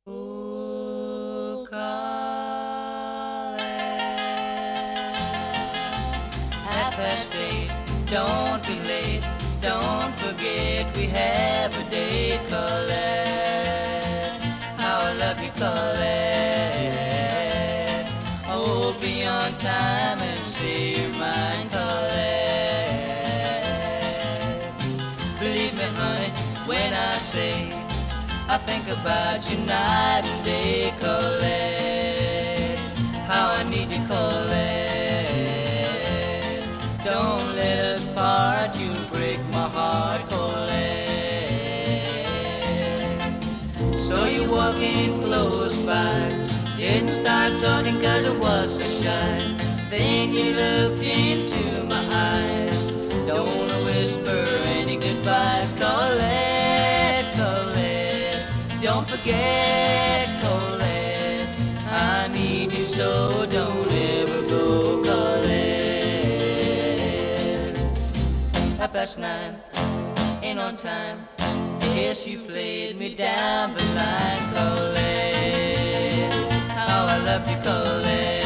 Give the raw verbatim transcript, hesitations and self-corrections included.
Oh, Colin, half past eight, don't be late, don't forget we have a date, Colin. How I love you, Colin. Oh, be on time and say you're mine, Colin. Believe me, honey, when I say I think about you night and day, Colin. How I need you, Colin. Don't let us part, you break my heart, Colin. So you walk in close by, didn't start talking cause I was so shy. Then you looked into my eyes, don't wanna whisper any goodbyes, Colin, Colin. Don't forget, Colin, I need you so don't ever go, Colin. Half past nine, ain't on time, guess you played me down the line, Colin. How I love you, Colin.